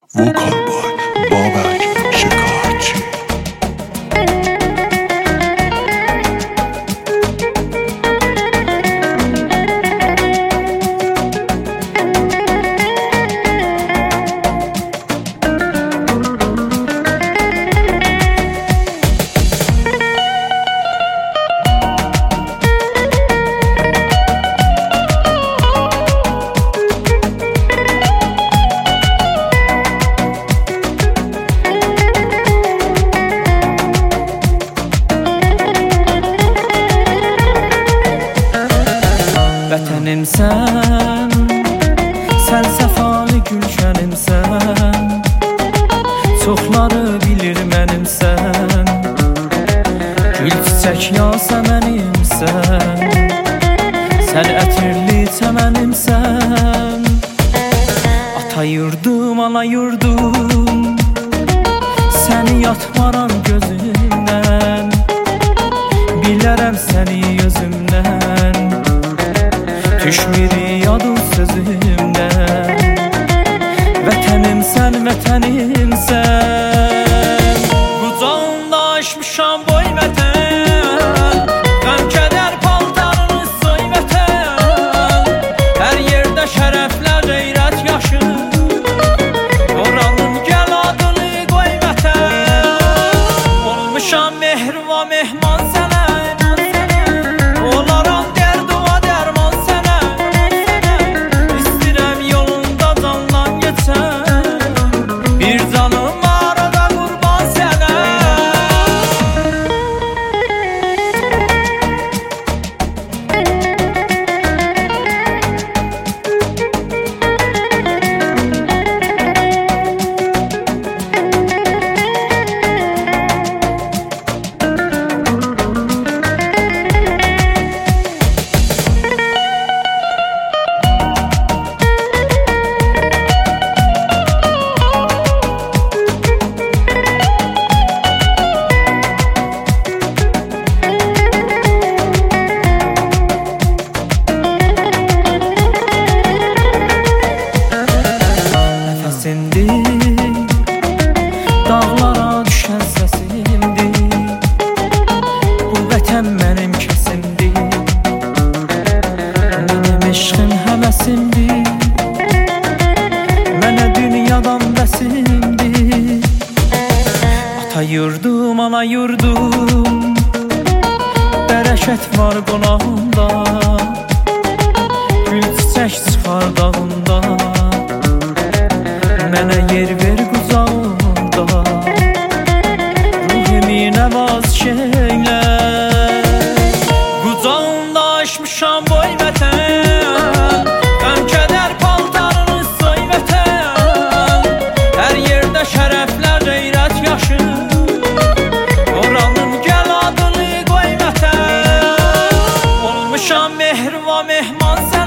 Vocal boy Babak Şikayetçi. Vətənimsən, sən səfalı gülşənimsən, çoxları bilir mənimsən, gül çiçək yasəmənimsən, sən ətirli çəmənimsən. Ata yurdum, ana yurdum, səni yatmaram gözümdən, bilərəm səni özümdən, düşmür yadın sözümdən. Vətənimsən, vətənimsən, qucağında aşmışam boy vətən, qəm kədər paltarını soy vətən, hər yerdə şərəflə qeyrət yaşı, oranın gəl adını qoy vətən. Olmuşam mehriva mehman sənə, dağlara düşən səsimdir, bu vətən mənim kəsimdir, mənim eşqim həvəsimdir, mənə dünyadan bəsimdir. Ata yurdum, ana yurdum, bərəkət var qonağında, gül çiçək çıxar dağında, mənə yer ver qucağında, ruhimi nəvaz şeylə. Qucağında aşmışam boy vətən, qəm kədər paltarını soy vətən, hər yerdə şərəflə qeyrət yaşı, oranın gəl adını qoy vətən. Olmuşam mehriva mehman sənə,